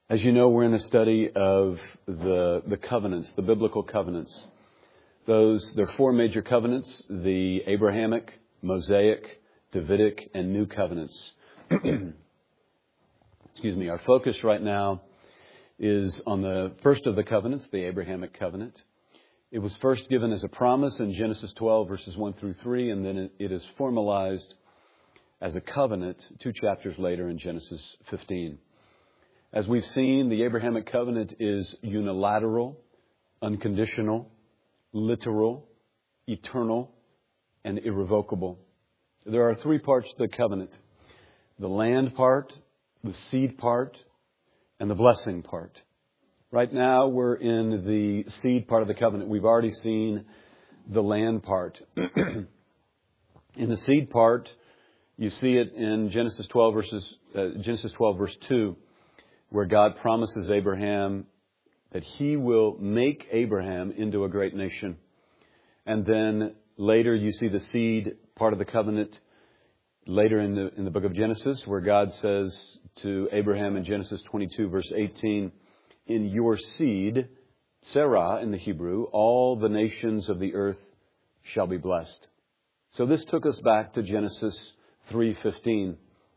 As you know, we're in a study of the covenants, the biblical covenants. There are four major covenants: the Abrahamic, Mosaic, Davidic, and New covenants. Excuse me. Our focus right now is on the first of the covenants, the Abrahamic covenant. It was first given as a promise in Genesis 12, verses 1 through 3, and then it is formalized as a covenant 2 chapters later in Genesis 15. As we've seen, the Abrahamic covenant is unilateral, unconditional, literal, eternal, and irrevocable. There are three parts to the covenant: the land part, the seed part, and the blessing part. Right now, we're in the seed part of the covenant. We've already seen the land part. In the seed part, you see it in Genesis 12, verse 2, where God promises Abraham that He will make Abraham into a great nation. And then later, you see the seed part of the covenant later in the book of Genesis, where God says to Abraham in Genesis 22, verse 18, "In your seed," Sarah in the Hebrew, "all the nations of the earth shall be blessed." So this took us back to Genesis 3:15,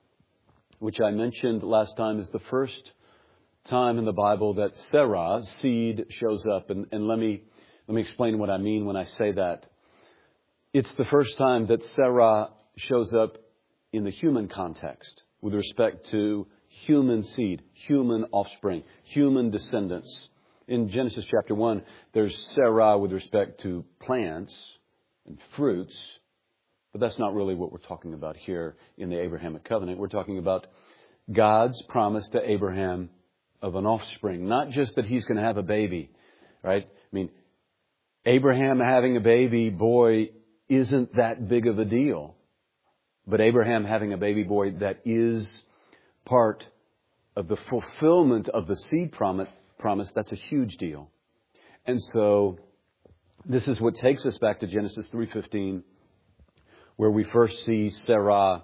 which I mentioned last time is the first time in the Bible that Sarah's seed shows up. And let me explain what I mean when I say that. It's the first time that Sarah shows up in the human context with respect to human seed, human offspring, human descendants. In Genesis chapter 1, there's Sarah with respect to plants and fruits, but that's not really what we're talking about here in the Abrahamic covenant. We're talking about God's promise to Abraham of an offspring, not just that he's going to have a baby, right? I mean, Abraham having a baby boy isn't that big of a deal, but Abraham having a baby boy, that is part of the fulfillment of the seed promise, that's a huge deal. And so this is what takes us back to Genesis 3:15, where we first see Sarah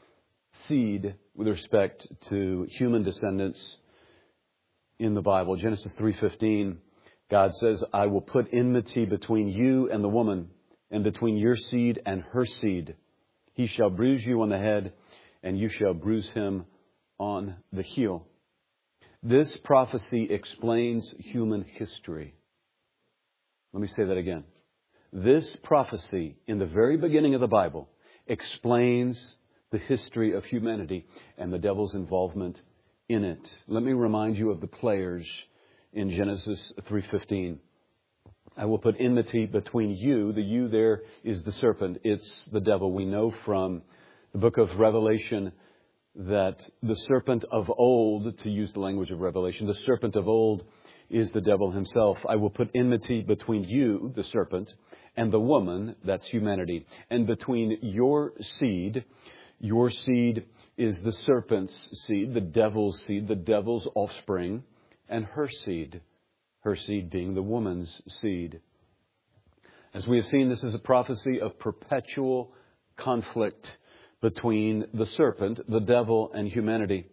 seed with respect to human descendants in the Bible. Genesis 3:15, God says, "I will put enmity between you and the woman, and between your seed and her seed. He shall bruise you on the head, and you shall bruise him on the heel." This prophecy explains human history. Let me say that again. This prophecy in the very beginning of the Bible explains the history of humanity and the devil's involvement in it. Let me remind you of the players in Genesis 3:15. "I will put enmity between you." The "you" there is the serpent. It's the devil. We know from the book of Revelation that the serpent of old, to use the language of Revelation, the serpent of old is the devil himself. "I will put enmity between you," the serpent, "and the woman," that's humanity, "and between your seed." Your seed is the serpent's seed, the devil's seed, the devil's offspring, and her seed being the woman's seed. As we have seen, this is a prophecy of perpetual conflict between the serpent, the devil, and humanity.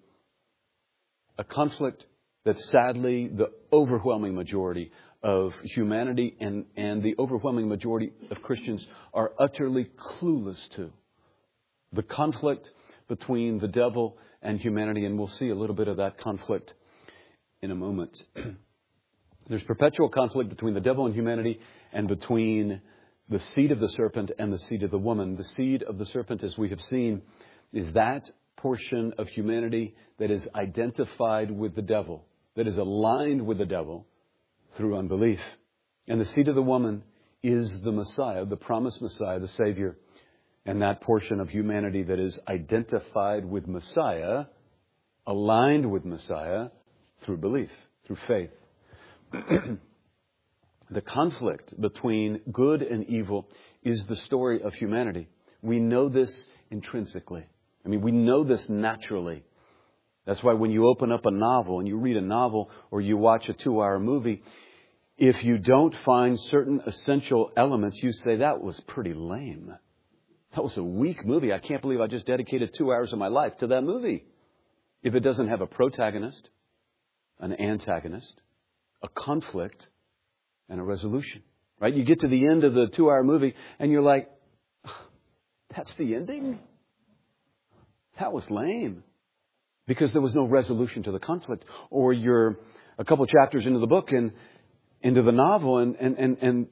A conflict that sadly the overwhelming majority of humanity and the overwhelming majority of Christians are utterly clueless to. The conflict between the devil and humanity, and we'll see a little bit of that conflict in a moment. There's perpetual conflict between the devil and humanity, and between the seed of the serpent and the seed of the woman. The seed of the serpent, as we have seen, is that portion of humanity that is identified with the devil, that is aligned with the devil through unbelief. And the seed of the woman is the Messiah, the promised Messiah, the Savior. And that portion of humanity that is identified with Messiah, aligned with Messiah through belief, through faith. The conflict between good and evil is the story of humanity. We know this intrinsically. I mean, we know this naturally. That's why when you open up a novel and you read a novel or you watch a 2-hour movie, if you don't find certain essential elements, you say, "That was pretty lame. That was a weak movie. I can't believe I just dedicated 2 hours of my life to that movie." If it doesn't have a protagonist, an antagonist, a conflict, and a resolution. Right? You get to the end of the 2-hour movie and you're like, that's the ending? That was lame. Because there was no resolution to the conflict. Or you're a couple chapters into the book and into the novel and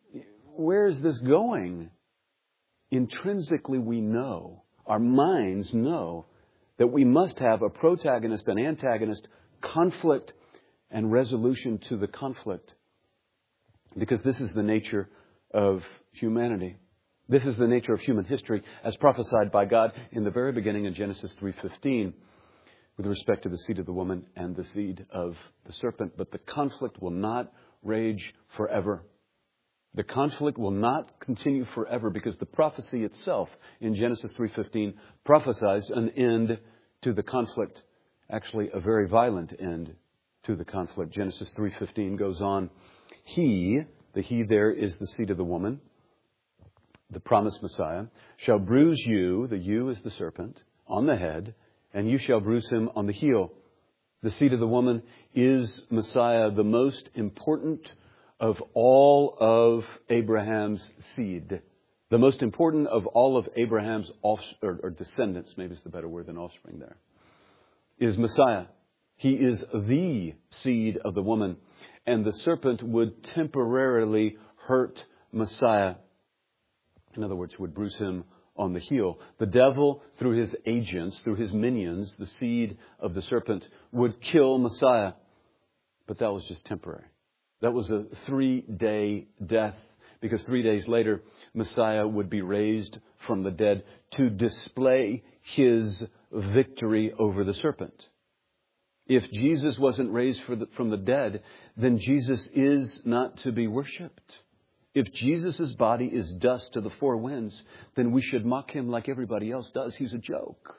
where is this going? Intrinsically we know, our minds know, that we must have a protagonist and antagonist, conflict and resolution to the conflict. Because this is the nature of humanity. This is the nature of human history as prophesied by God in the very beginning in Genesis 3:15 with respect to the seed of the woman and the seed of the serpent. But the conflict will not rage forever. The conflict will not continue forever because the prophecy itself in Genesis 3:15 prophesies an end to the conflict. Actually, a very violent end to the conflict. Genesis 3:15 goes on. The he there is the seed of the woman, the promised Messiah, shall bruise you, the you is the serpent, on the head, and you shall bruise him on the heel. The seed of the woman is Messiah, the most important of all of Abraham's seed. The most important of all of Abraham's or descendants, maybe it's the better word than offspring there, is Messiah. He is the seed of the woman. And the serpent would temporarily hurt Messiah. In other words, would bruise him on the heel. The devil, through his agents, through his minions, the seed of the serpent, would kill Messiah. But that was just temporary. That was a 3-day death. Because 3 days later, Messiah would be raised from the dead to display his victory over the serpent. If Jesus wasn't raised from the dead, then Jesus is not to be worshipped. If Jesus' body is dust to the four winds, then we should mock him like everybody else does. He's a joke.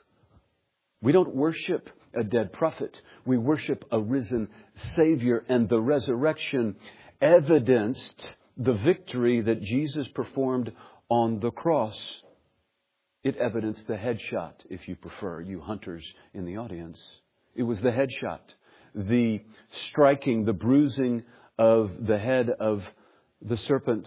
We don't worship a dead prophet. We worship a risen Savior, and the resurrection evidenced the victory that Jesus performed on the cross. It evidenced the headshot, if you prefer, you hunters in the audience. It was the headshot, the striking, the bruising of the head of the serpent.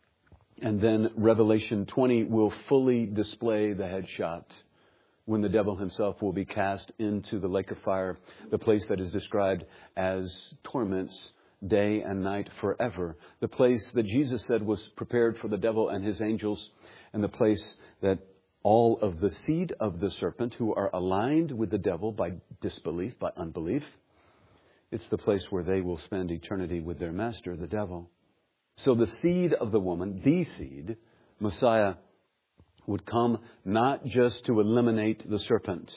And then Revelation 20 will fully display the headshot when the devil himself will be cast into the lake of fire, the place that is described as torments day and night forever. The place that Jesus said was prepared for the devil and his angels, and the place that all of the seed of the serpent who are aligned with the devil by disbelief, by unbelief, it's the place where they will spend eternity with their master, the devil. So the seed of the woman, the seed, Messiah, would come not just to eliminate the serpent.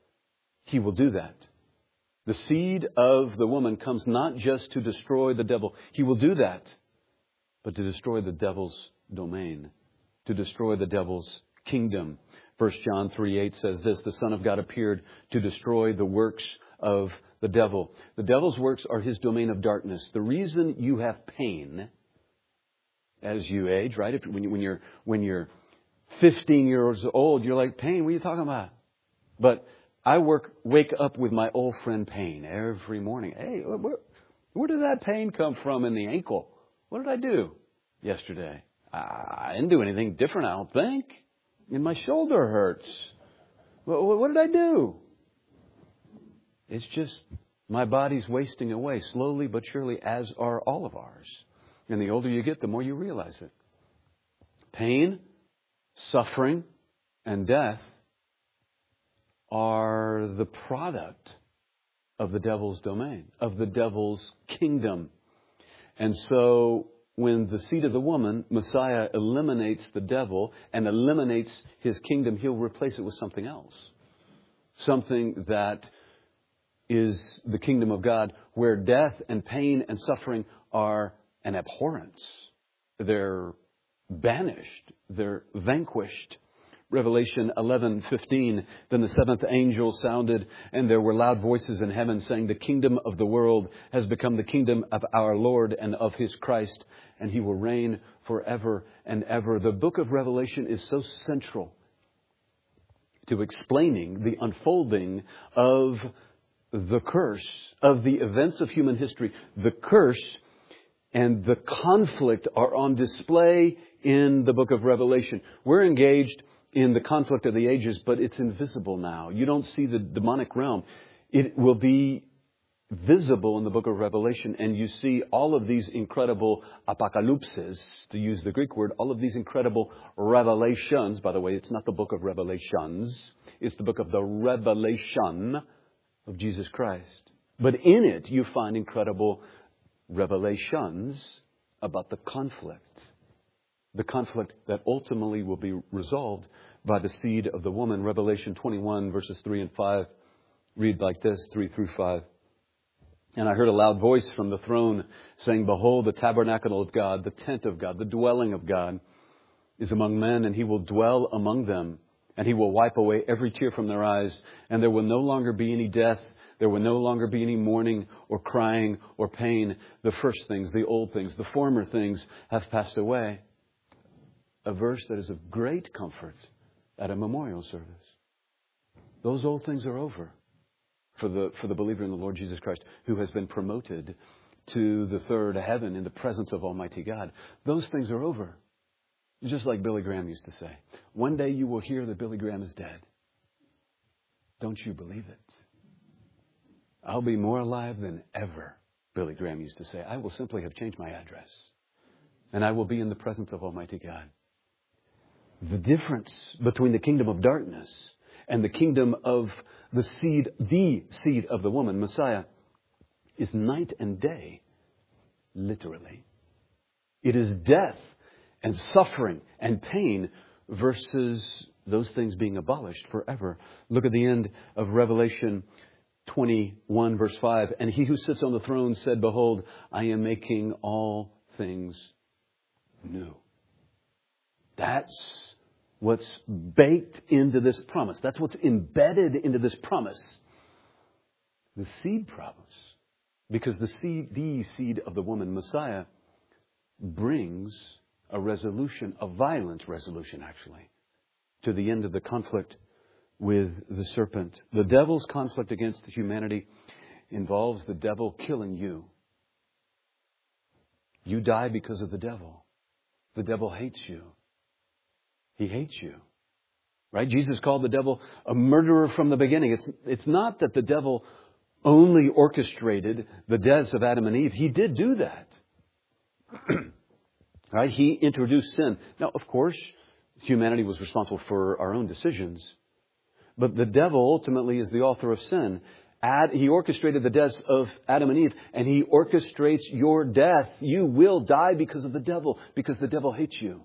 He will do that. The seed of the woman comes not just to destroy the devil. He will do that, but to destroy the devil's domain, to destroy the devil's kingdom. 1 John 3:8 says this, the Son of God appeared to destroy the works of the devil. The devil's works are his domain of darkness. The reason you have pain as you age, right? When you're 15 years old, you're like, pain, what are you talking about? But I wake up with my old friend pain every morning. Hey, where did that pain come from in the ankle? What did I do yesterday? I didn't do anything different, I don't think. And my shoulder hurts. What did I do? It's just my body's wasting away slowly but surely, as are all of ours. And the older you get, the more you realize it. Pain, suffering, and death are the product of the devil's domain, of the devil's kingdom. And so when the seed of the woman, Messiah, eliminates the devil and eliminates his kingdom, he'll replace it with something else. Something that is the kingdom of God, where death and pain and suffering are an abhorrence. They're banished. They're vanquished. Revelation 11:15. Then the seventh angel sounded, and there were loud voices in heaven saying, the kingdom of the world has become the kingdom of our Lord and of his Christ, and he will reign forever and ever. The book of Revelation is so central to explaining the unfolding of the curse of the events of human history. The curse and the conflict are on display in the book of Revelation. We're engaged in the conflict of the ages, but it's invisible now. You don't see the demonic realm. It will be visible in the book of Revelation, and you see all of these incredible apocalypses, to use the Greek word, all of these incredible revelations. By the way, it's not the book of Revelations. It's the book of the revelation of Jesus Christ. But in it, you find incredible revelations about the conflict that ultimately will be resolved by the seed of the woman. Revelation 21, verses 3 and 5, read like this, 3 through 5. And I heard a loud voice from the throne saying, "Behold, the tabernacle of God, the tent of God, the dwelling of God is among men, and He will dwell among them. And He will wipe away every tear from their eyes. And there will no longer be any death. There will no longer be any mourning or crying or pain. The first things, the old things, the former things have passed away." A verse that is of great comfort at a memorial service. Those old things are over. For the believer in the Lord Jesus Christ, who has been promoted to the third heaven in the presence of Almighty God. Those things are over. Just like Billy Graham used to say, one day you will hear that Billy Graham is dead. Don't you believe it? I'll be more alive than ever, Billy Graham used to say. I will simply have changed my address, and I will be in the presence of Almighty God. The difference between the kingdom of darkness and the kingdom of the seed of the woman, Messiah, is night and day, literally. It is death and suffering and pain versus those things being abolished forever. Look at the end of Revelation 21, verse 5. And He who sits on the throne said, "Behold, I am making all things new." That's what's baked into this promise. That's what's embedded into this promise. The seed promise. Because the seed of the woman, Messiah, brings a resolution, a violent resolution actually, to the end of the conflict with the serpent. The devil's conflict against humanity involves the devil killing you. You die because of the devil. The devil hates you. He hates you. Right? Jesus called the devil a murderer from the beginning. It's not that the devil only orchestrated the deaths of Adam and Eve. He did do that. Right? He introduced sin. Now, of course, humanity was responsible for our own decisions. But the devil ultimately is the author of sin. He orchestrated the deaths of Adam and Eve, and he orchestrates your death. You will die because of the devil, because the devil hates you.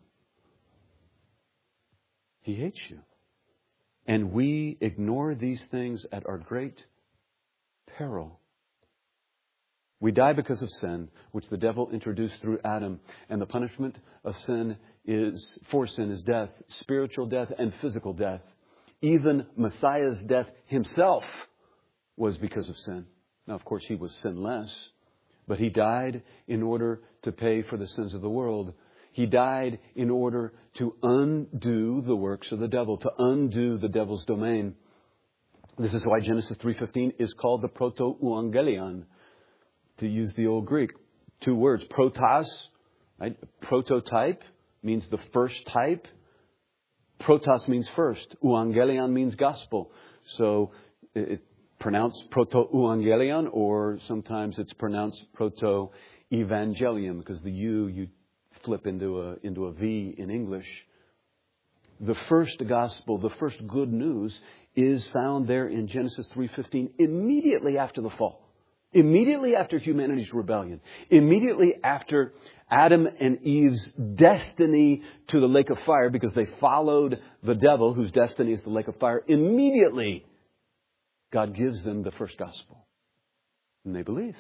He hates you. And we ignore these things at our great peril. We die because of sin, which the devil introduced through Adam. And the punishment of sin for sin is death, spiritual death and physical death. Even Messiah's death himself was because of sin. Now, of course, He was sinless, but He died in order to pay for the sins of the world. He died in order to undo the works of the devil, to undo the devil's domain. This is why Genesis 3:15 is called the proto-euangelion, to use the old Greek. 2 words, protos, right? Prototype means the first type. Protos means first. Euangelion means gospel. So it's pronounced proto-euangelion, or sometimes it's pronounced proto-evangelium, because the you flip into a V in English. The first gospel, the first good news, is found there in Genesis 3:15, immediately after the fall. Immediately after humanity's rebellion. Immediately after Adam and Eve's destiny to the lake of fire, because they followed the devil, whose destiny is the lake of fire. Immediately, God gives them the first gospel. And they believe.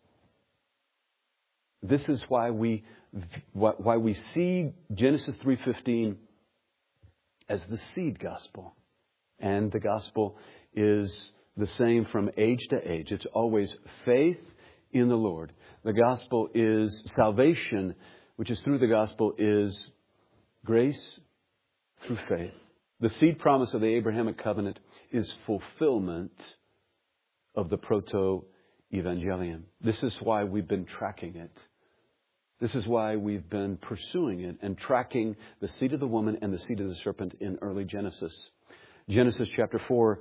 This is why we see Genesis 3:15 as the seed gospel. And the gospel is the same from age to age. It's always faith in the Lord. The gospel is salvation, which is through the gospel, is grace through faith. The seed promise of the Abrahamic covenant is fulfillment of the proto-evangelium. This is why we've been tracking it. This is why we've been pursuing it and tracking the seed of the woman and the seed of the serpent in early Genesis. Genesis chapter 4,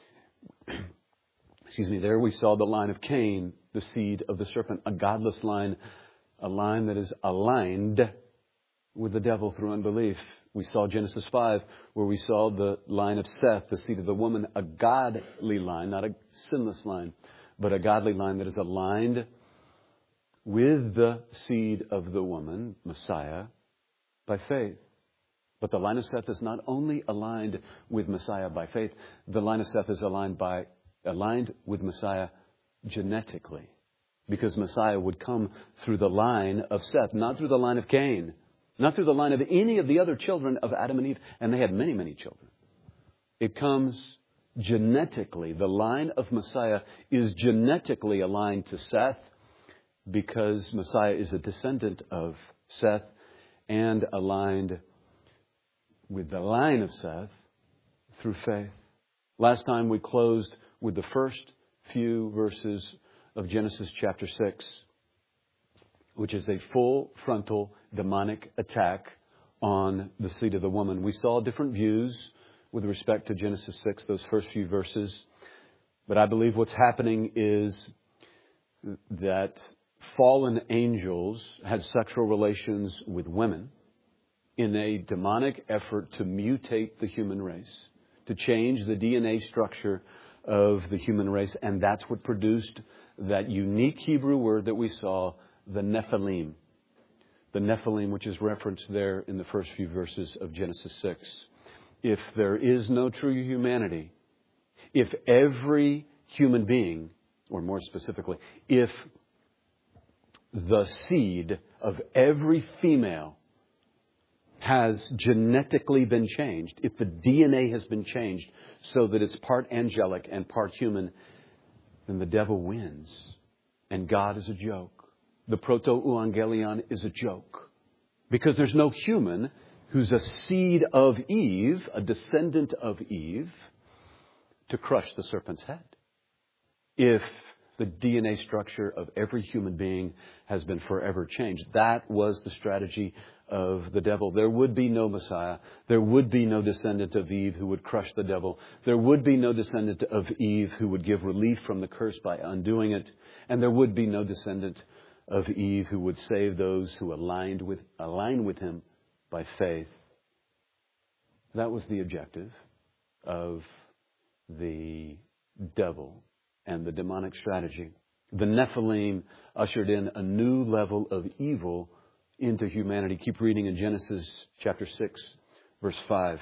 there we saw the line of Cain, the seed of the serpent, a godless line, a line that is aligned with the devil through unbelief. We saw Genesis 5, where we saw the line of Seth, the seed of the woman, a godly line, not a sinless line, but a godly line that is aligned with the seed of the woman, Messiah, by faith. But the line of Seth is not only aligned with Messiah by faith, the line of Seth is aligned with Messiah genetically. Because Messiah would come through the line of Seth, not through the line of Cain, not through the line of any of the other children of Adam and Eve. And they had many, many children. It comes genetically. The line of Messiah is genetically aligned to Seth, because Messiah is a descendant of Seth and aligned with the line of Seth through faith. Last time we closed with the first few verses of Genesis chapter 6, which is a full frontal demonic attack on the seed of the woman. We saw different views with respect to Genesis 6, those first few verses. But I believe what's happening is that fallen angels had sexual relations with women in a demonic effort to mutate the human race, to change the DNA structure of the human race. And that's what produced that unique Hebrew word that we saw, the Nephilim. The Nephilim, which is referenced there in the first few verses of Genesis 6. If there is no true humanity, if every human being, or more specifically, if the seed of every female has genetically been changed, if the DNA has been changed so that it's part angelic and part human, then the devil wins. And God is a joke. The proto-evangelion is a joke. Because there's no human who's a seed of Eve, a descendant of Eve, to crush the serpent's head. If the DNA structure of every human being has been forever changed. That was the strategy of the devil. There would be no Messiah. There would be no descendant of Eve who would crush the devil. There would be no descendant of Eve who would give relief from the curse by undoing it. And there would be no descendant of Eve who would save those who align with him by faith. That was the objective of the devil and the demonic strategy. The Nephilim ushered in a new level of evil into humanity. Keep reading in Genesis chapter 6, verse 5.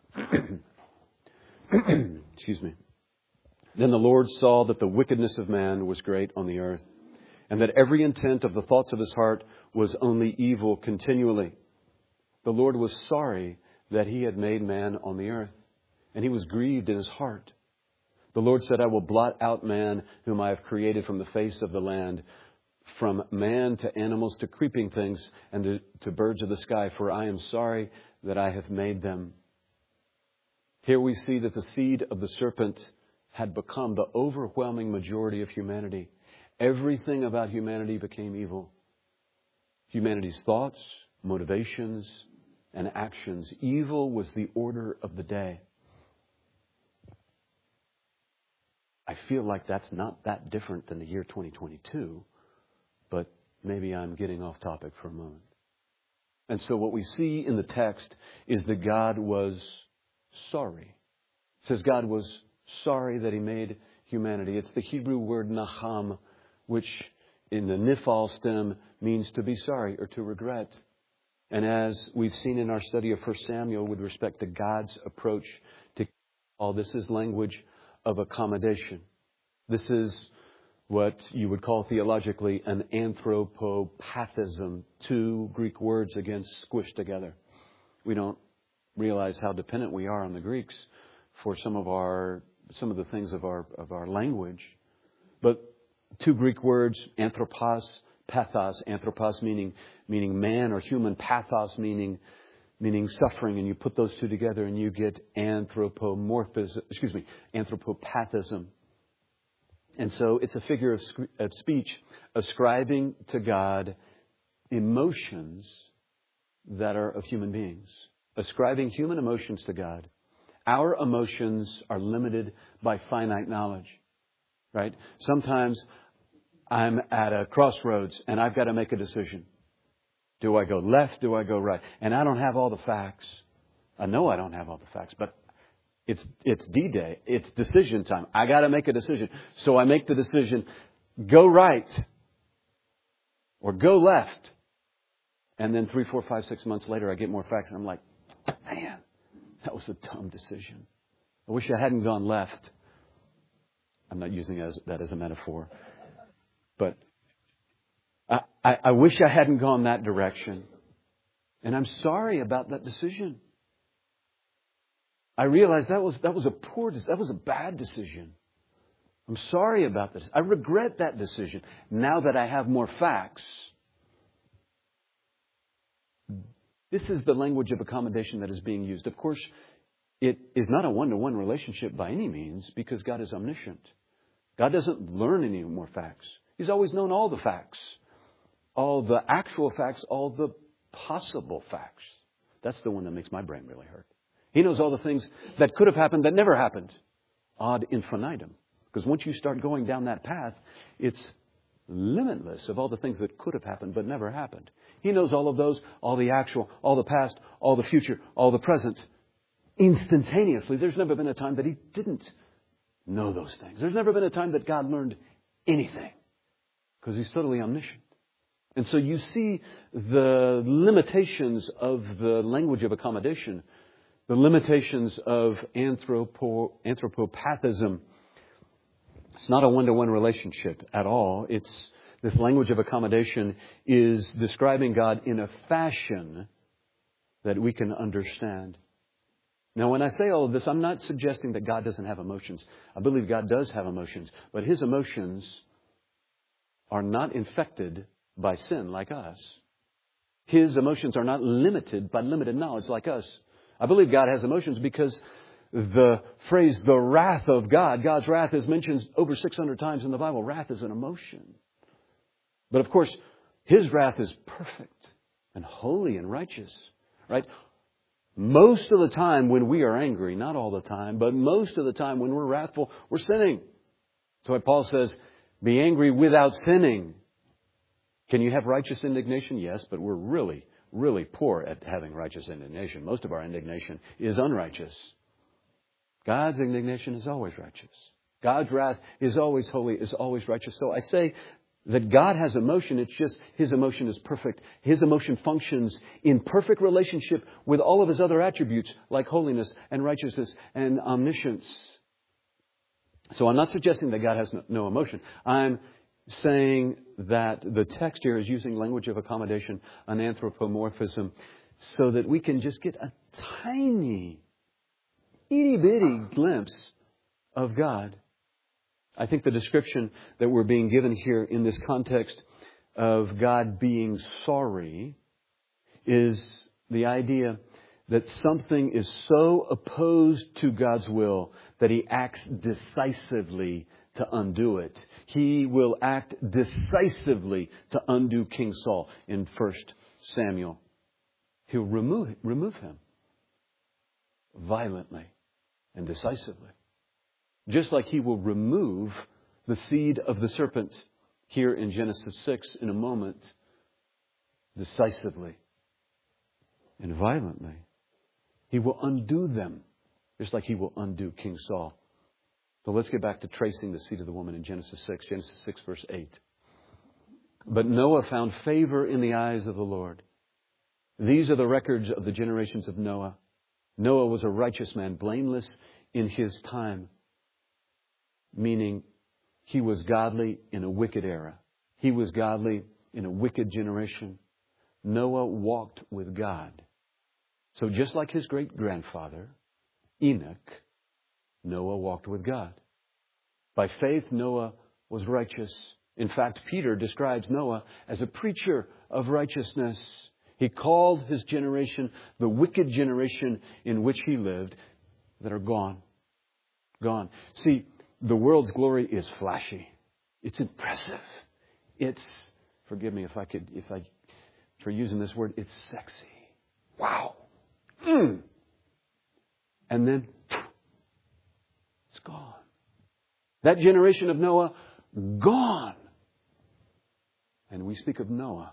Excuse me. Then the Lord saw that the wickedness of man was great on the earth, and that every intent of the thoughts of his heart was only evil continually. The Lord was sorry that he had made man on the earth, and he was grieved in his heart. The Lord said, I will blot out man whom I have created from the face of the land, from man to animals to creeping things and to birds of the sky, for I am sorry that I have made them. Here we see that the seed of the serpent had become the overwhelming majority of humanity. Everything about humanity became evil. Humanity's thoughts, motivations, and actions. Evil was the order of the day. I feel like that's not that different than the year 2022, but maybe I'm getting off topic for a moment. And so what we see in the text is that God was sorry. It says God was sorry that he made humanity. It's the Hebrew word naham, which in the nifal stem means to be sorry or to regret. And as we've seen in our study of 1 Samuel with respect to God's approach to all, this is language of accommodation. This is what you would call theologically an anthropopathism. Two Greek words again squished together. We don't realize how dependent we are on the Greeks for some of the things of our language. But two Greek words, anthropos, pathos. Anthropos meaning man or human, pathos meaning suffering, and you put those two together and you get anthropopathism. And so it's a figure of speech ascribing to God emotions that are of human beings. Ascribing human emotions to God. Our emotions are limited by finite knowledge. Right? Sometimes I'm at a crossroads and I've got to make a decision. Do I go left? Do I go right? And I don't have all the facts. I know I don't have all the facts, but it's D-Day. It's decision time. I got to make a decision. So I make the decision, go right or go left. And then 3, 4, 5, 6 months later, I get more facts and I'm like, man, that was a dumb decision. I wish I hadn't gone left. I'm not using that as a metaphor. But I wish I hadn't gone that direction. And I'm sorry about that decision. I realized that was a bad decision. I'm sorry about this. I regret that decision now that I have more facts. This is the language of accommodation that is being used. Of course, it is not a one-to-one relationship by any means because God is omniscient. God doesn't learn any more facts. He's always known all the facts. All the actual facts, all the possible facts. That's the one that makes my brain really hurt. He knows all the things that could have happened that never happened. Ad infinitum. Because once you start going down that path, it's limitless of all the things that could have happened but never happened. He knows all of those, all the actual, all the past, all the future, all the present, instantaneously. There's never been a time that He didn't know those things. There's never been a time that God learned anything because He's totally omniscient. And so you see the limitations of the language of accommodation, the limitations of anthropopathism. It's not a one-to-one relationship at all. This language of accommodation is describing God in a fashion that we can understand. Now, when I say all of this, I'm not suggesting that God doesn't have emotions. I believe God does have emotions, but His emotions are not infected by sin like us. His emotions are not limited by limited knowledge like us. I believe God has emotions because the phrase, the wrath of God, God's wrath is mentioned over 600 times in the Bible. Wrath is an emotion. But of course, His wrath is perfect and holy and righteous, right? Most of the time when we are angry, not all the time, but most of the time when we're wrathful, we're sinning. That's why Paul says, be angry without sinning. Can you have righteous indignation? Yes, but we're really, really poor at having righteous indignation. Most of our indignation is unrighteous. God's indignation is always righteous. God's wrath is always holy, is always righteous. So I say that God has emotion. It's just His emotion is perfect. His emotion functions in perfect relationship with all of His other attributes like holiness and righteousness and omniscience. So I'm not suggesting that God has no emotion. I'm saying that the text here is using language of accommodation, an anthropomorphism, so that we can just get a tiny, itty-bitty glimpse of God. I think the description that we're being given here in this context of God being sorry is the idea that something is so opposed to God's will that He acts decisively to undo it. He will act decisively to undo King Saul in 1 Samuel. He'll remove him violently and decisively. Just like He will remove the seed of the serpent here in Genesis 6 in a moment, decisively and violently. He will undo them, just like He will undo King Saul. So let's get back to tracing the seed of the woman in Genesis 6. Genesis 6, verse 8. But Noah found favor in the eyes of the Lord. These are the records of the generations of Noah. Noah was a righteous man, blameless in his time. Meaning, he was godly in a wicked era. He was godly in a wicked generation. Noah walked with God. So just like his great-grandfather, Enoch, Noah walked with God. By faith, Noah was righteous. In fact, Peter describes Noah as a preacher of righteousness. He called his generation the wicked generation in which he lived that are gone. Gone. See, The world's glory is flashy. It's impressive. It's, forgive me for using this word, it's sexy. Wow. And then, it's gone. That generation of Noah, gone. And we speak of Noah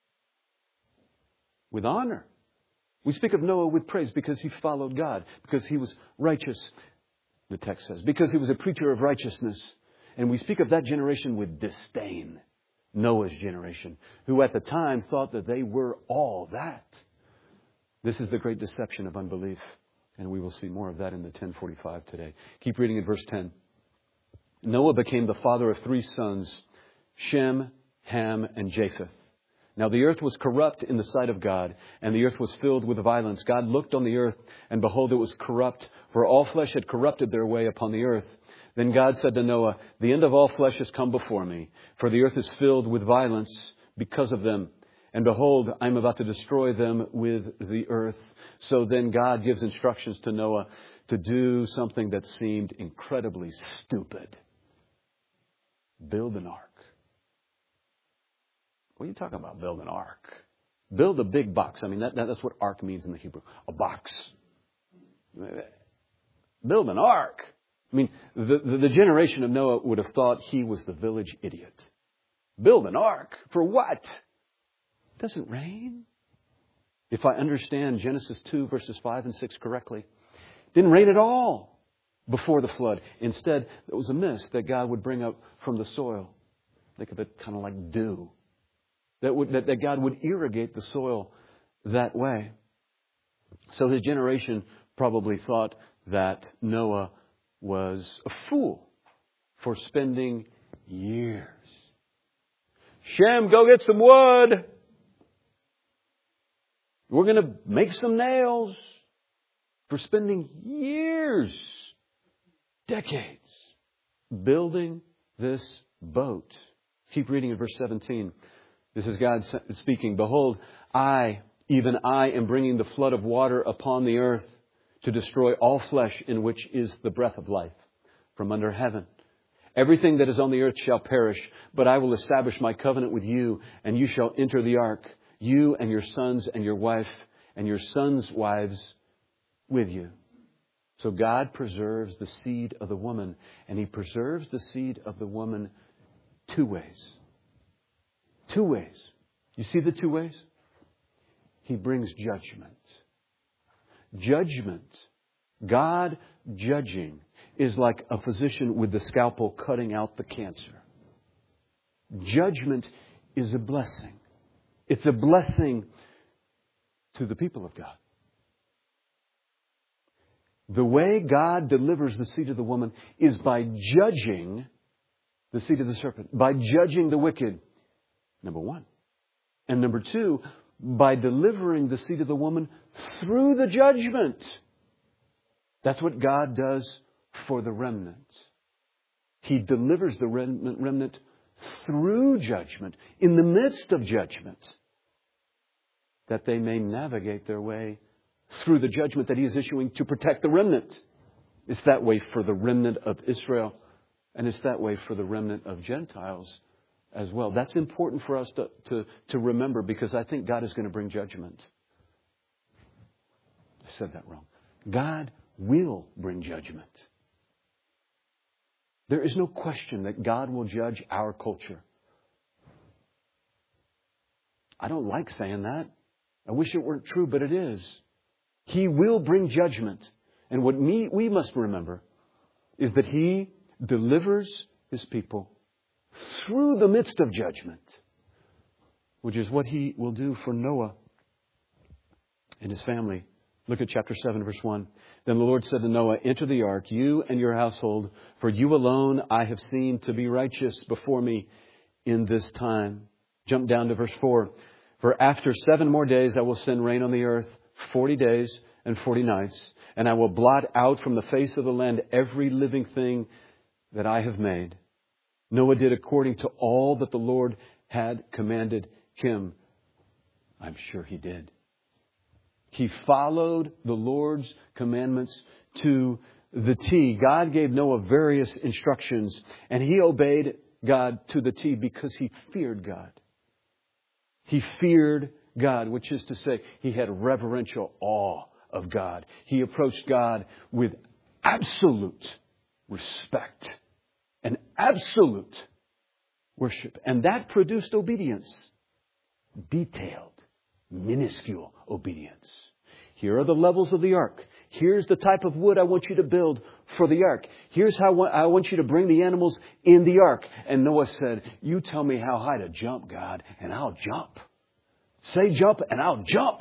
with honor. We speak of Noah with praise because he followed God, because he was righteous, the text says, because he was a preacher of righteousness. And we speak of that generation with disdain, Noah's generation, who at the time thought that they were all that. This is the great deception of unbelief. And we will see more of that in the 10:45 today. Keep reading in verse 10. Noah became the father of 3 sons, Shem, Ham, and Japheth. Now the earth was corrupt in the sight of God, and the earth was filled with violence. God looked on the earth, and behold, it was corrupt, for all flesh had corrupted their way upon the earth. Then God said to Noah, the end of all flesh has come before me, for the earth is filled with violence because of them. And behold, I am about to destroy them with the earth. So then God gives instructions to Noah to do something that seemed incredibly stupid. Build an ark. What are you talking about, build an ark? Build a big box. I mean, that's what ark means in the Hebrew. A box. Build an ark. I mean, the generation of Noah would have thought he was the village idiot. Build an ark. For what? It doesn't rain. If I understand Genesis 2 verses 5 and 6 correctly, it didn't rain at all before the flood. Instead, there was a mist that God would bring up from the soil. Think of it kind of like dew. That God would irrigate the soil that way. So his generation probably thought that Noah was a fool for spending years. Shem, go get some wood. We're going to make some nails. For spending years, decades, building this boat. Keep reading in verse 17. This is God speaking. Behold, even I, am bringing the flood of water upon the earth to destroy all flesh in which is the breath of life from under heaven. Everything that is on the earth shall perish, but I will establish my covenant with you, and you shall enter the ark, you and your sons and your wife and your sons' wives with you. So God preserves the seed of the woman, and He preserves the seed of the woman 2 ways. 2 ways. You see the 2 ways? He brings judgment. Judgment. God judging is like a physician with the scalpel cutting out the cancer. Judgment is a blessing. It's a blessing to the people of God. The way God delivers the seed of the woman is by judging the seed of the serpent, by judging the wicked, number 1. And number 2, by delivering the seed of the woman through the judgment. That's what God does for the remnant. He delivers the remnant through judgment, in the midst of judgment, that they may navigate their way through the judgment that He is issuing to protect the remnant. It's that way for the remnant of Israel, and it's that way for the remnant of Gentiles as well. That's important for us to remember, because I think God is going to bring judgment. I said that wrong. God will bring judgment. There is no question that God will judge our culture. I don't like saying that. I wish it weren't true, but it is. He will bring judgment. And what we must remember is that He delivers His people through the midst of judgment, which is what He will do for Noah and his family. Look at chapter 7, verse 1. Then the Lord said to Noah, enter the ark, you and your household, for you alone I have seen to be righteous before me in this time. Jump down to verse 4. For after 7 more days I will send rain on the earth, 40 days and 40 nights, and I will blot out from the face of the land every living thing that I have made. Noah did according to all that the Lord had commanded him. I'm sure he did. He followed the Lord's commandments to the T. God gave Noah various instructions, and he obeyed God to the T because he feared God. He feared God, which is to say, he had reverential awe of God. He approached God with absolute respect and absolute worship. And that produced obedience. Detailed, minuscule obedience. Here are the levels of the ark. Here's the type of wood I want you to build for the ark. Here's how I want you to bring the animals in the ark. And Noah said, you tell me how high to jump, God, and I'll jump. Say jump and I'll jump.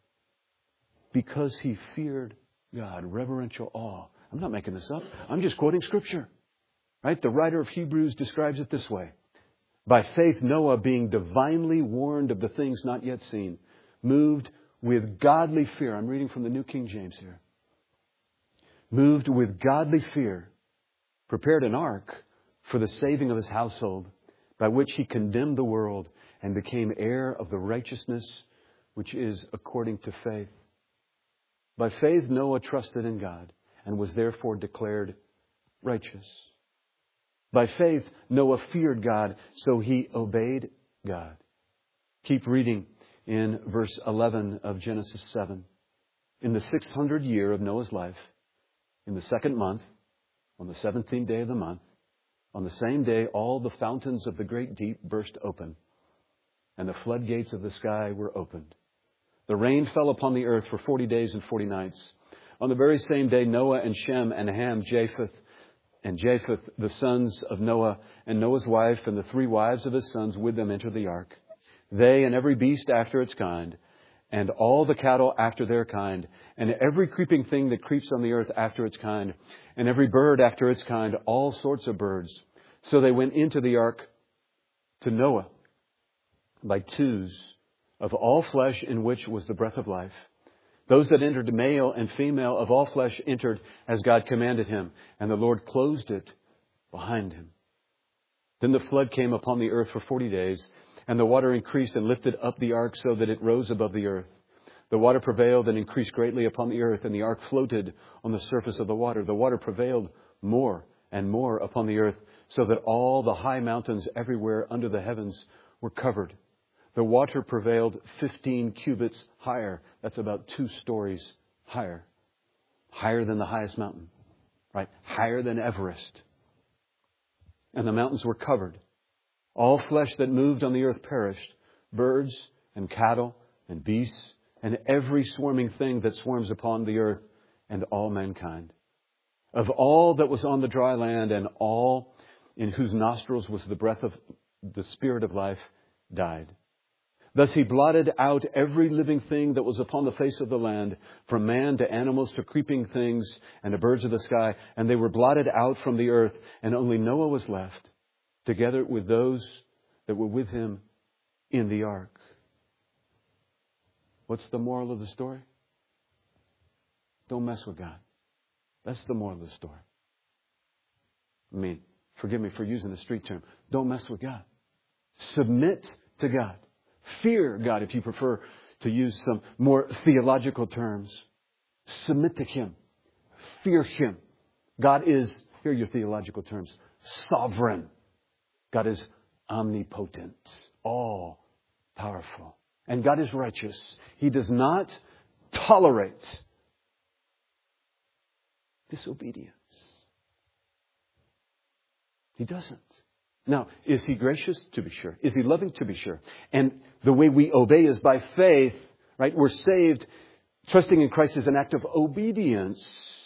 Because he feared God, reverential awe. I'm not making this up. I'm just quoting Scripture. Right? The writer of Hebrews describes it this way. By faith, Noah, being divinely warned of the things not yet seen, moved with godly fear. I'm reading from the New King James here. Moved with godly fear, prepared an ark for the saving of his household, by which he condemned the world and became heir of the righteousness which is according to faith. By faith, Noah trusted in God and was therefore declared righteous. By faith, Noah feared God, so he obeyed God. Keep reading in verse 11 of Genesis 7. In the 600th year of Noah's life, in the second month, on the 17th day of the month, on the same day, all the fountains of the great deep burst open, and the floodgates of the sky were opened. The rain fell upon the earth for 40 days and 40 nights. On the very same day, Noah and Shem and Ham, Japheth, the sons of Noah, and Noah's wife, and the 3 wives of his sons with them entered the ark. They and every beast after its kind, and all the cattle after their kind, and every creeping thing that creeps on the earth after its kind, and every bird after its kind, all sorts of birds. So they went into the ark to Noah by twos of all flesh, in which was the breath of life. Those that entered, male and female of all flesh, entered as God commanded him, and the Lord closed it behind him. Then the flood came upon the earth for 40 days, and the water increased and lifted up the ark so that it rose above the earth. The water prevailed and increased greatly upon the earth, and the ark floated on the surface of the water. The water prevailed more and more upon the earth, so that all the high mountains everywhere under the heavens were covered. The water prevailed 15 cubits higher. That's about 2 stories higher. Higher than the highest mountain. Right? Higher than Everest. And the mountains were covered. All flesh that moved on the earth perished. Birds and cattle and beasts and every swarming thing that swarms upon the earth, and all mankind. Of all that was on the dry land, and all in whose nostrils was the breath of the Spirit of life, died. Thus he blotted out every living thing that was upon the face of the land, from man to animals to creeping things and to birds of the sky. And they were blotted out from the earth, and only Noah was left, together with those that were with him in the ark. What's the moral of the story? Don't mess with God. That's the moral of the story. I mean, forgive me for using the street term. Don't mess with God. Submit to God. Fear God, if you prefer to use some more theological terms. Submit to Him. Fear Him. God is, here are your theological terms, sovereign. God is omnipotent, all powerful. And God is righteous. He does not tolerate disobedience. He doesn't. Now, is He gracious? To be sure. Is He loving? To be sure. And the way we obey is by faith, right? We're saved. Trusting in Christ is an act of obedience.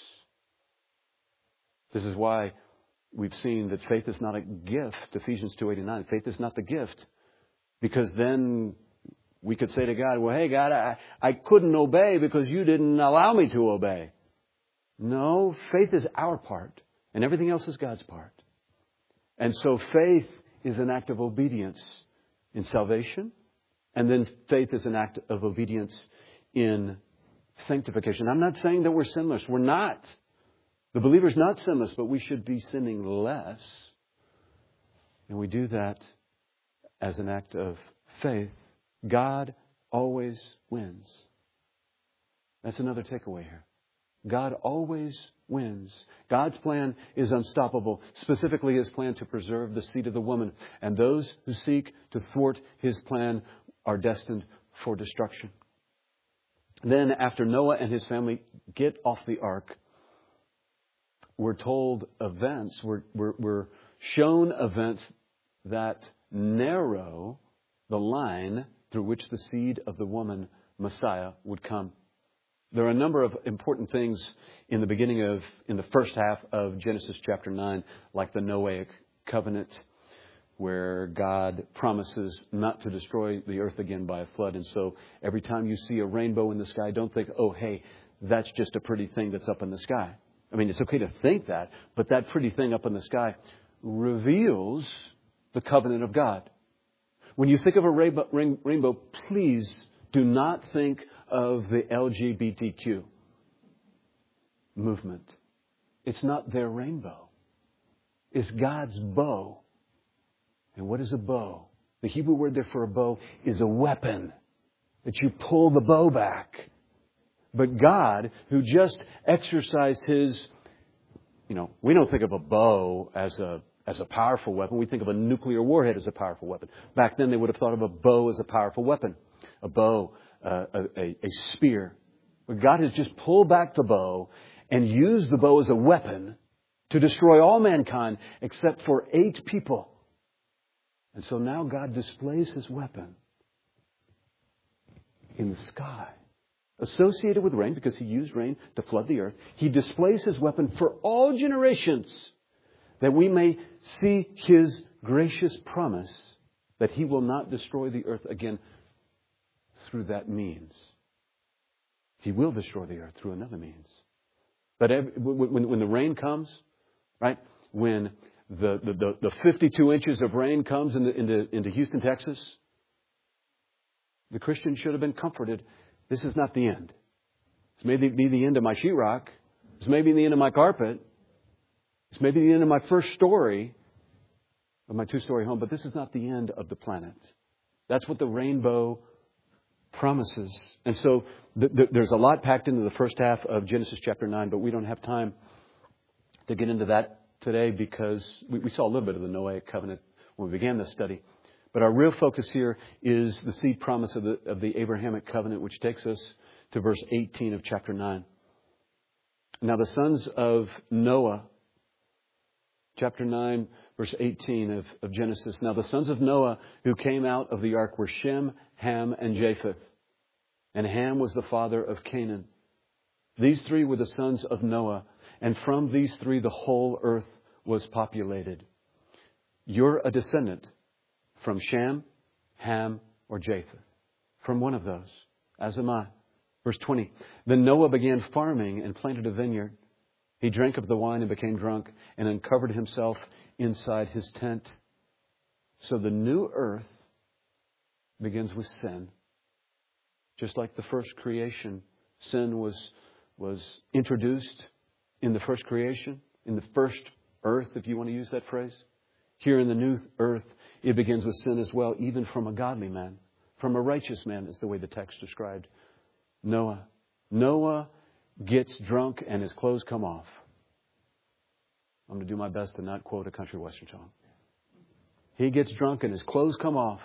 This is why we've seen that faith is not a gift. Ephesians 2:89. Faith is not the gift. Because then we could say to God, well, hey, God, I couldn't obey because you didn't allow me to obey. No, faith is our part, and everything else is God's part. And so faith is an act of obedience in salvation, and then faith is an act of obedience in sanctification. I'm not saying that we're sinless. We're not. The believer's not sinless, but we should be sinning less. And we do that as an act of faith. God always wins. That's another takeaway here. God always wins. God's plan is unstoppable, specifically His plan to preserve the seed of the woman. And those who seek to thwart His plan are destined for destruction. Then, after Noah and his family get off the ark, we're told events, we're shown events that narrow the line through which the seed of the woman, Messiah, would come. There are a number of important things in the first half of Genesis chapter 9, like the Noahic covenant, where God promises not to destroy the earth again by a flood. And so every time you see a rainbow in the sky, don't think, oh, hey, that's just a pretty thing that's up in the sky. I mean, it's okay to think that, but that pretty thing up in the sky reveals the covenant of God. When you think of a rainbow, please do not think of the LGBTQ movement. It's not their rainbow. It's God's bow. And what is a bow? The Hebrew word there for a bow is a weapon that you pull the bow back. But God, who just exercised His, we don't think of a bow as a powerful weapon. We think of a nuclear warhead as a powerful weapon. Back then they would have thought of a bow as a powerful weapon. A bow, a spear. But God has just pulled back the bow and used the bow as a weapon to destroy all mankind except for 8 people. And so now God displays His weapon in the sky, associated with rain, because He used rain to flood the earth. He displays His weapon for all generations, that we may see His gracious promise that He will not destroy the earth again through that means. He will destroy the earth through another means. But when the rain comes, right, when the 52 inches of rain comes into Houston, Texas, the Christian should have been comforted. This is not the end. This may be the end of my sheetrock. This may be the end of my carpet. This may be the end of my first story of my 2-story home, but this is not the end of the planet. That's what the rainbow promises. And so there's a lot packed into the first half of Genesis chapter 9, but we don't have time to get into that today because we saw a little bit of the Noahic covenant when we began this study. But our real focus here is the seed promise of the Abrahamic covenant, which takes us to verse 18 of chapter 9. Now the sons of Noah, chapter 9, verse 18 of Genesis. Now the sons of Noah who came out of the ark were Shem, Ham, and Japheth. And Ham was the father of Canaan. These 3 were the sons of Noah, and from these 3 the whole earth was populated. You're a descendant from Shem, Ham, or Japheth. From one of those, as am I. Verse 20. Then Noah began farming and planted a vineyard. He drank of the wine and became drunk and uncovered himself inside his tent. So the new earth begins with sin. Just like the first creation, sin was introduced in the first creation, in the first earth, if you want to use that phrase. Here in the new earth, it begins with sin as well, even from a godly man, from a righteous man, is the way the text described Noah. Noah gets drunk and his clothes come off. I'm going to do my best to not quote a country western song. He gets drunk and his clothes come off.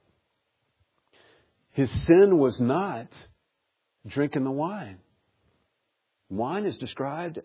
His sin was not drinking the wine. Wine is described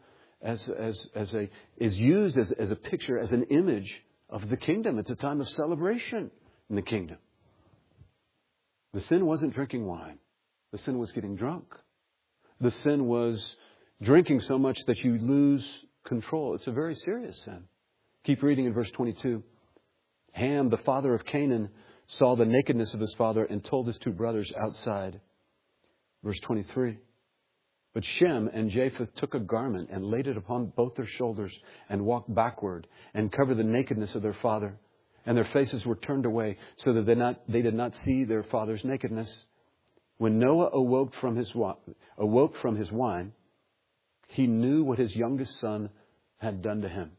is used as a picture, as an image of the kingdom. It's a time of celebration in the kingdom. The sin wasn't drinking wine. The sin was getting drunk. The sin was drinking so much that you lose control. It's a very serious sin. Keep reading in verse 22. Ham, the father of Canaan, saw the nakedness of his father and told his 2 brothers outside. Verse 23. But Shem and Japheth took a garment and laid it upon both their shoulders and walked backward and covered the nakedness of their father. And their faces were turned away so that they did not see their father's nakedness. When Noah awoke from his wine, he knew what his youngest son had done to him.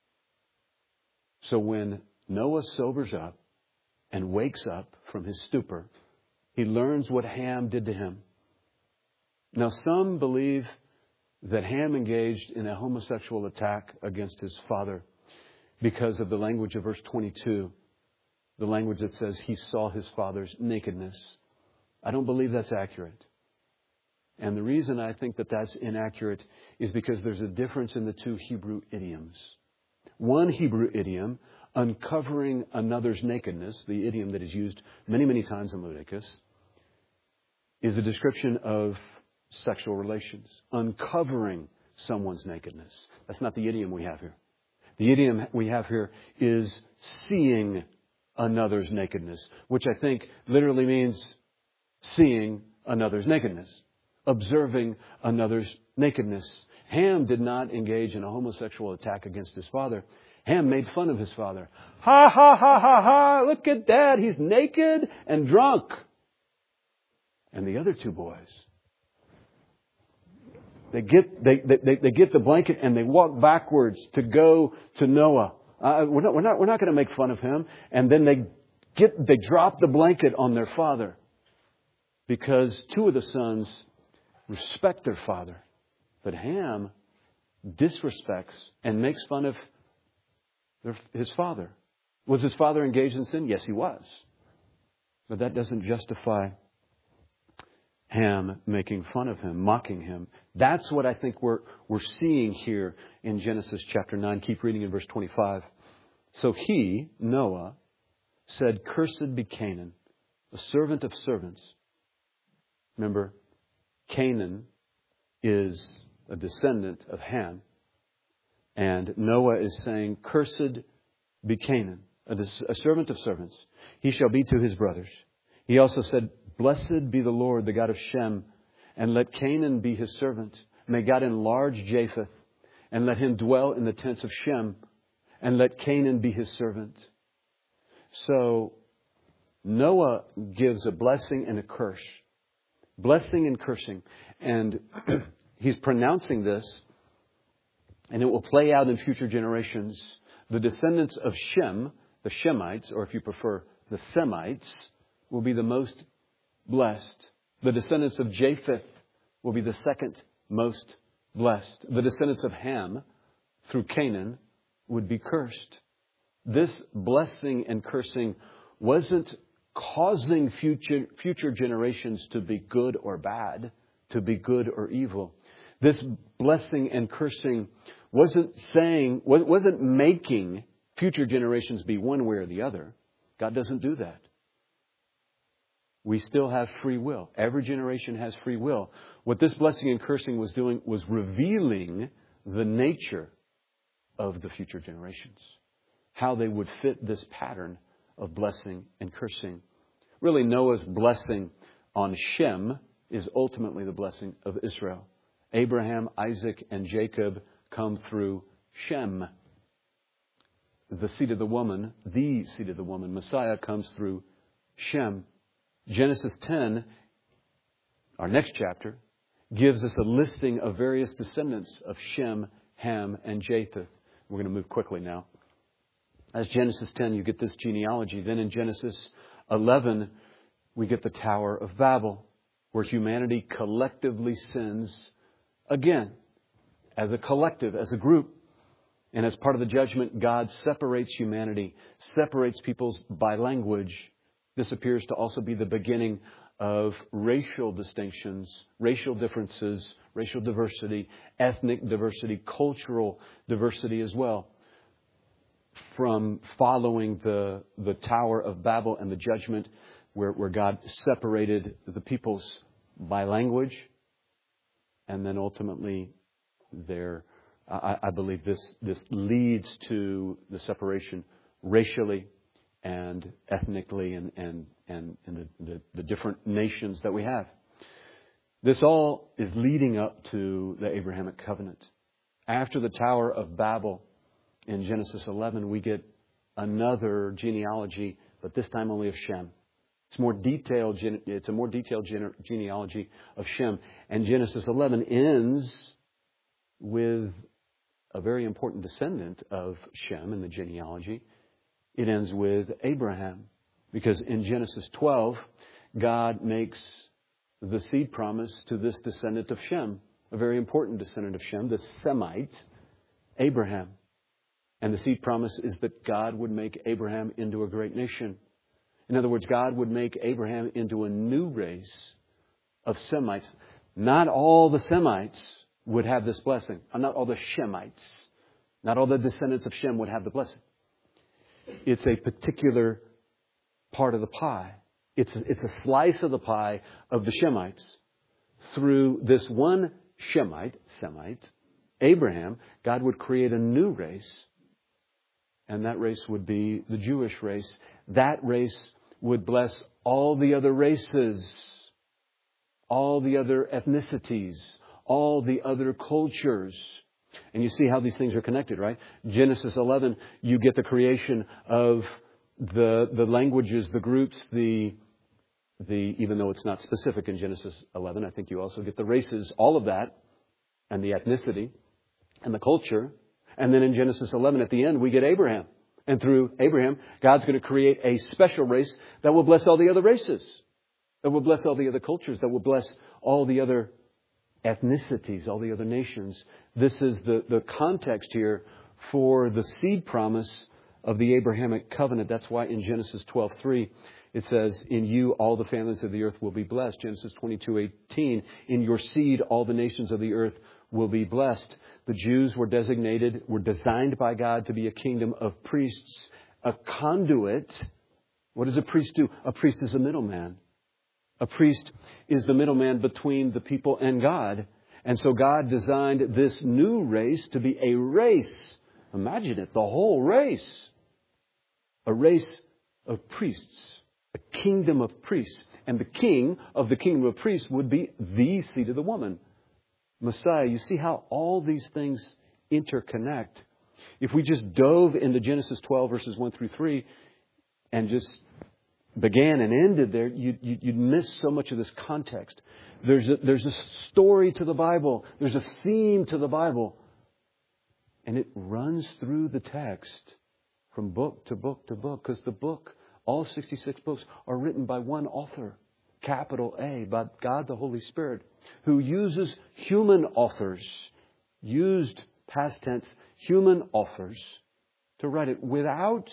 So when Noah sobers up and wakes up from his stupor, he learns what Ham did to him. Now, some believe that Ham engaged in a homosexual attack against his father because of the language of verse 22, the language that says he saw his father's nakedness. I don't believe that's accurate. And the reason I think that that's inaccurate is because there's a difference in the two Hebrew idioms. One Hebrew idiom, uncovering another's nakedness, the idiom that is used many, many times in Leviticus, is a description of sexual relations, uncovering someone's nakedness. That's not the idiom we have here. The idiom we have here is seeing another's nakedness, which I think literally means seeing another's nakedness, observing another's nakedness. Ham did not engage in a homosexual attack against his father. Ham made fun of his father. Ha, ha, ha, ha, ha, look at Dad, he's naked and drunk. And the other two boys, they get the blanket and they walk backwards to go to Noah. We're not going to make fun of him. And then they drop the blanket on their father because two of the sons respect their father. But Ham disrespects and makes fun of his father. Was his father engaged in sin? Yes, he was. But that doesn't justify Ham making fun of him, mocking him. That's what I think we're seeing here in Genesis chapter 9. Keep reading in verse 25. So he, Noah, said, "Cursed be Canaan, a servant of servants." Remember, Canaan is a descendant of Ham. And Noah is saying, "Cursed be Canaan, a servant of servants. He shall be to his brothers." He also said, "Blessed be the Lord, the God of Shem, and let Canaan be his servant. May God enlarge Japheth, and let him dwell in the tents of Shem, and let Canaan be his servant." So Noah gives a blessing and a curse. Blessing and cursing. And he's pronouncing this, and it will play out in future generations. The descendants of Shem, the Shemites, or if you prefer, the Semites, will be the most blessed. The descendants of Japheth will be the second most blessed. The descendants of Ham, through Canaan, would be cursed. This blessing and cursing wasn't causing future generations to be good or bad, to be good or evil. This blessing and cursing wasn't making future generations be one way or the other. God doesn't do that. We still have free will. Every generation has free will. What this blessing and cursing was doing was revealing the nature of the future generations. How they would fit this pattern of blessing and cursing. Really, Noah's blessing on Shem is ultimately the blessing of Israel. Abraham, Isaac, and Jacob come through Shem. The seed of the woman, Messiah, comes through Shem. Genesis 10, our next chapter, gives us a listing of various descendants of Shem, Ham, and Japheth. We're going to move quickly now. As Genesis 10, you get this genealogy. Then in Genesis 11, we get the Tower of Babel, where humanity collectively sins again, as a collective, as a group. And as part of the judgment, God separates humanity, separates peoples by language. This appears to also be the beginning of racial distinctions, racial differences, racial diversity, ethnic diversity, cultural diversity as well. From following the Tower of Babel and the judgment where God separated the peoples by language. And then ultimately I believe this leads to the separation racially and ethnically and the different nations that we have. This all is leading up to the Abrahamic covenant. After the Tower of Babel in Genesis 11, we get another genealogy, but this time only of Shem. It's a more detailed genealogy of Shem. And Genesis 11 ends with a very important descendant of Shem in the genealogy. It ends with Abraham. Because in Genesis 12, God makes the seed promise to this descendant of Shem, a very important descendant of Shem, the Semite, Abraham. And the seed promise is that God would make Abraham into a great nation. In other words, God would make Abraham into a new race of Semites. Not all the Semites would have this blessing. Not all the Shemites. Not all the descendants of Shem would have the blessing. It's a particular part of the pie. It's a slice of the pie of the Shemites. Through this one Semite, Abraham, God would create a new race. And that race would be the Jewish race. That race would bless all the other races, all the other ethnicities, all the other cultures. And you see how these things are connected, right? Genesis 11, you get the creation of the languages, the groups, even though it's not specific in Genesis 11, I think you also get the races, all of that, and the ethnicity, and the culture. And then in Genesis 11, at the end, we get Abraham. And through Abraham, God's going to create a special race that will bless all the other races, that will bless all the other cultures, that will bless all the other ethnicities, all the other nations. This is the context here for the seed promise of the Abrahamic covenant. That's why in Genesis 12:3, it says, "In you all the families of the earth will be blessed." Genesis 22:18, "In your seed all the nations of the earth will be blessed." The Jews were designed by God to be a kingdom of priests, a conduit. What does a priest do? A priest is a middleman. A priest is the middleman between the people and God. And so God designed this new race to be a race. Imagine it, the whole race. A race of priests, a kingdom of priests. And the king of the kingdom of priests would be the seed of the woman, Messiah. You see how all these things interconnect. If we just dove into Genesis 12, verses 1 through 3, and just began and ended there, you'd miss so much of this context. There's a story to the Bible. There's a theme to the Bible. And it runs through the text from book to book to book. Because the book, all 66 books, are written by one author, capital A, by God the Holy Spirit, who uses human authors, used past tense, human authors, to write it without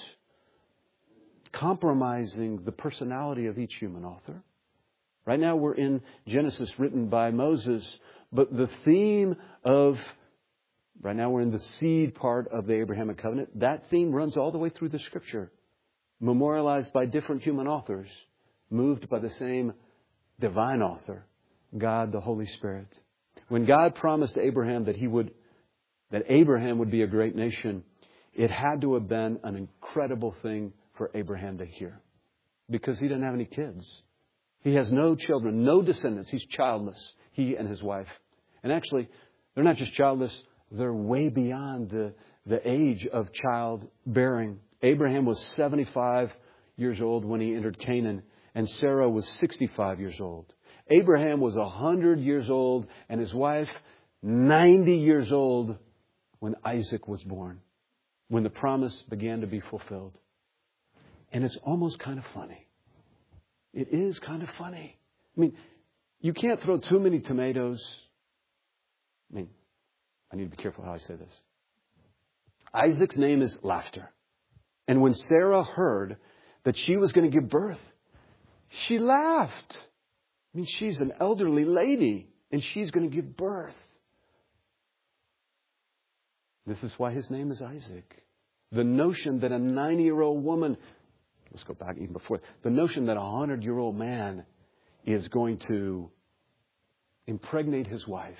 compromising the personality of each human author. Right now we're in Genesis written by Moses, but the theme of, right now we're in the seed part of the Abrahamic covenant. That theme runs all the way through the Scripture, memorialized by different human authors, moved by the same divine author, God the Holy Spirit. When God promised Abraham that Abraham would be a great nation, it had to have been an incredible thing for Abraham to hear, because he didn't have any kids. He has no children, no descendants. He's childless, he and his wife. And actually, they're not just childless, they're way beyond the age of childbearing. Abraham was 75 years old when he entered Canaan, and Sarah was 65 years old. Abraham was 100 years old, and his wife 90 years old when Isaac was born, when the promise began to be fulfilled. And it's almost kind of funny. It is kind of funny. I mean, you can't throw too many tomatoes. I need to be careful how I say this. Isaac's name is Laughter. And when Sarah heard that she was going to give birth, she laughed. She's an elderly lady, and she's going to give birth. This is why his name is Isaac. The notion that a 90-year-old woman, let's go back even before, the notion that a 100-year-old man is going to impregnate his wife,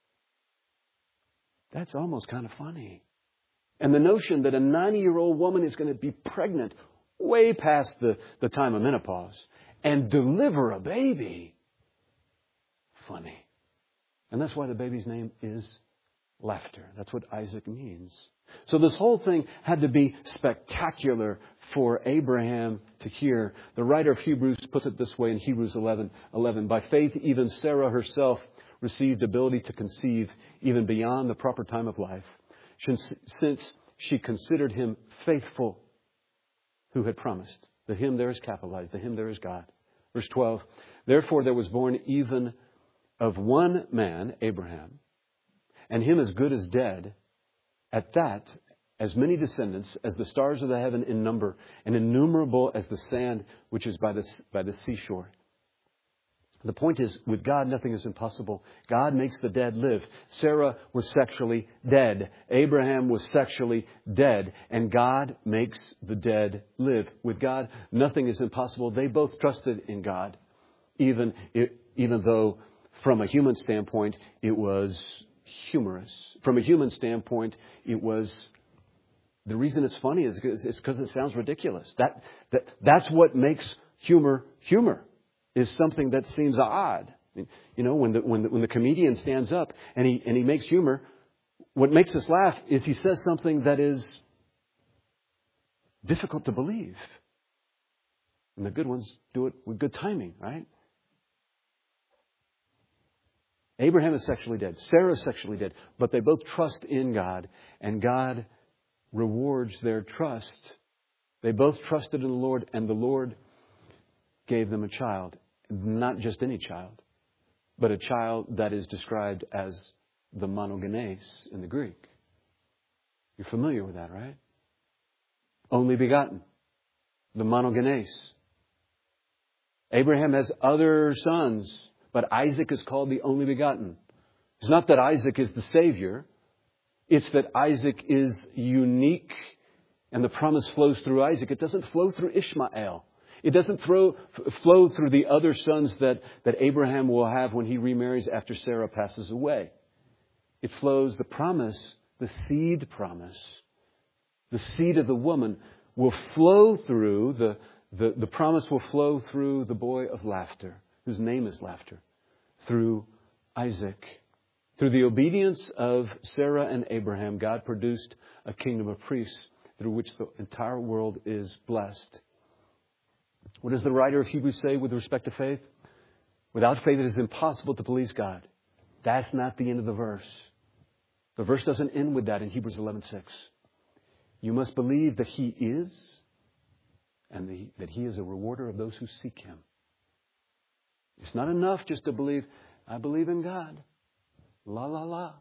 that's almost kind of funny. And the notion that a 90-year-old woman is going to be pregnant way past the time of menopause and deliver a baby, funny. And that's why the baby's name is Laughter. That's what Isaac means. So this whole thing had to be spectacular for Abraham to hear. The writer of Hebrews puts it this way in Hebrews 11. By faith, even Sarah herself received ability to conceive even beyond the proper time of life, since she considered him faithful who had promised. The him there is capitalized. The him there is God. Verse 12. Therefore there was born even of one man, Abraham, and him as good as dead, at that, as many descendants as the stars of the heaven in number, and innumerable as the sand which is by the seashore. The point is, with God, nothing is impossible. God makes the dead live. Sarah was sexually dead. Abraham was sexually dead. And God makes the dead live. With God, nothing is impossible. They both trusted in God, even though from a human standpoint, it was humorous. From a human standpoint, it was... The reason it's funny is because it sounds ridiculous. That's what makes humor humor. Is something that seems odd. You know, when the comedian stands up and he makes humor, what makes us laugh is he says something that is difficult to believe. And the good ones do it with good timing, right? Abraham is sexually dead. Sarah is sexually dead. But they both trust in God, and God rewards their trust. They both trusted in the Lord, and the Lord gave them a child. Not just any child, but a child that is described as the monogenes in the Greek. You're familiar with that, right? Only begotten. The monogenes. Abraham has other sons, but Isaac is called the only begotten. It's not that Isaac is the Savior. It's that Isaac is unique, and the promise flows through Isaac. It doesn't flow through Ishmael. It doesn't flow through the other sons that Abraham will have when he remarries after Sarah passes away. It flows, the promise, the seed promise, the seed of the woman will flow through, the promise will flow through the boy of laughter, whose name is Laughter, through Isaac. Through the obedience of Sarah and Abraham, God produced a kingdom of priests through which the entire world is blessed. What does the writer of Hebrews say with respect to faith? Without faith, it is impossible to please God. That's not the end of the verse. The verse doesn't end with that in Hebrews 11:6. You must believe that He is, and that He is a rewarder of those who seek Him. It's not enough just to believe, I believe in God. La, la, la.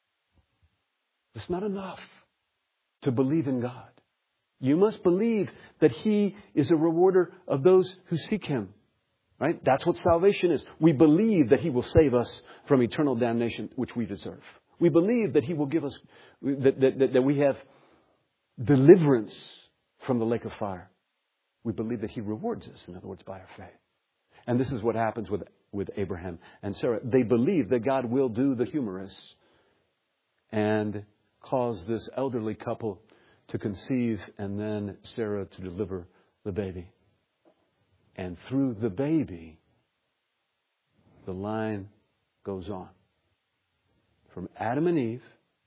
It's not enough to believe in God. You must believe that He is a rewarder of those who seek Him. Right? That's what salvation is. We believe that He will save us from eternal damnation, which we deserve. We believe that He will give us, that we have deliverance from the lake of fire. We believe that He rewards us, in other words, by our faith. And this is what happens with Abraham and Sarah. They believe that God will do the humorous and cause this elderly couple to conceive, and then Sarah to deliver the baby. And through the baby, the line goes on. From Adam and Eve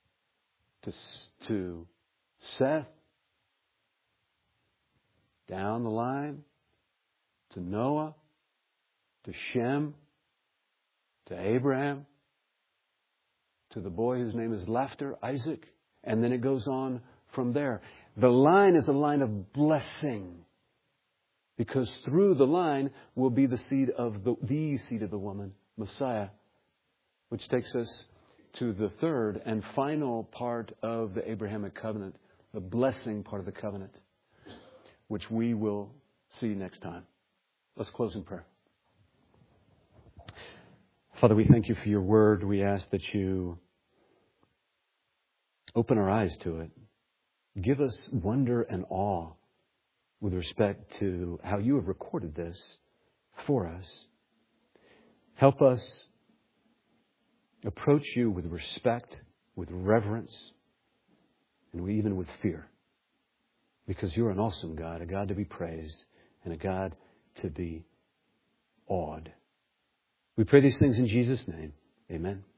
to Seth, down the line to Noah, to Shem, to Abraham, to the boy whose name is Laughter, Isaac, and then it goes on from there. The line is a line of blessing, because through the line will be the seed of the seed of the woman, Messiah, which takes us to the third and final part of the Abrahamic covenant, the blessing part of the covenant, which we will see next time. Let's close in prayer. Father, we thank You for Your word. We ask that You open our eyes to it. Give us wonder and awe with respect to how You have recorded this for us. Help us approach You with respect, with reverence, and even with fear. Because You're an awesome God, a God to be praised, and a God to be awed. We pray these things in Jesus' name. Amen.